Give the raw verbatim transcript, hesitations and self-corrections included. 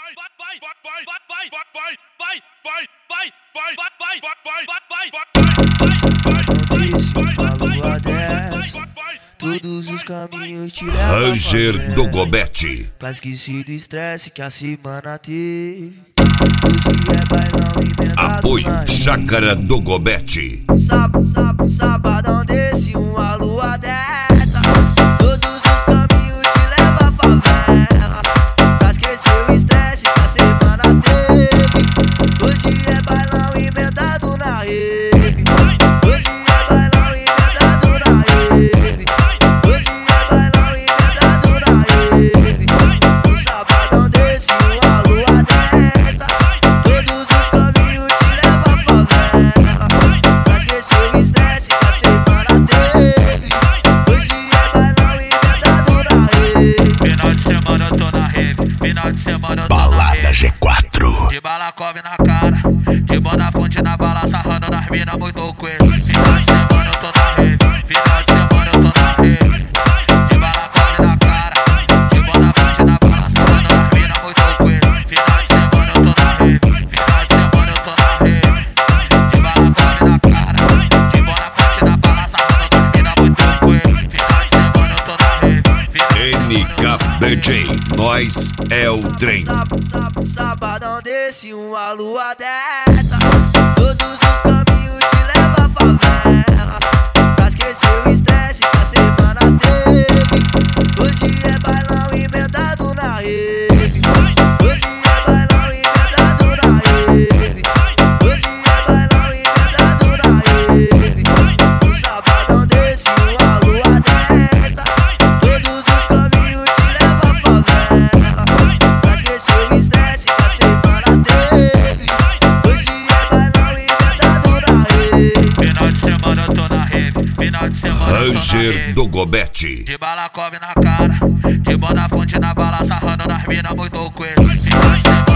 Todos os caminhos te levam Ranger do Gobete. pra esquecer do estresse que a semana teve. Hoje é bailão emendado. Apoio Chácara do Gobete. Um sábado, um sábado, um sabadão desse, uma lua dessa. Todos os caminhos te levam à favela pra esquecer o estresse que a semana teve. Hoje é bailão emendado na rede. Hoje é bailão emendado na rede. Hoje é bailão emendado na rede. Um sabadão desse, uma lua dessa. Todos os caminhos te levam à favela pra esquecer o estresse que a semana teve. Hoje é bailão emendado na rede. Final de semana eu tô na rave, final de semana eu tô na Balada rave. G quatro. De balacove na cara, de bona fonte na bala, sarrando nas mina muito coelho. Final de semana eu tô na rave, final de semana eu tô na rave. De balacove na cara, de bona fonte na bala, sarrando nas mina muito coelho. Final de semana eu tô na rave, final de semana eu tô na rave. De balacove na cara, de bona fonte na bala, sarrando nas mina muito coelho. Final de semana eu tô na rave. N K D J, nós é o trem. Sábado, sábado, sabadão desse, uma lua dessa. Todos os caminhos te levam à favela pra esquecer o estresse que a semana teve. Hoje é bailão emendado na rede. Hoje é bailão emendado na rede. Hoje é bailão emendado na rede. Um sabadão desse, uma lua dessa. Todos os caminhos te levam à favela pra esquecer o estresse que a semana teve. Hoje é bailão emendado na rede. Final de semana eu tô na rave, final de semana eu tô na Ranger rave. do Gobete. De balacove na cara, de bona fonte na bala, sarrando nas mina muito coelho. Final de semana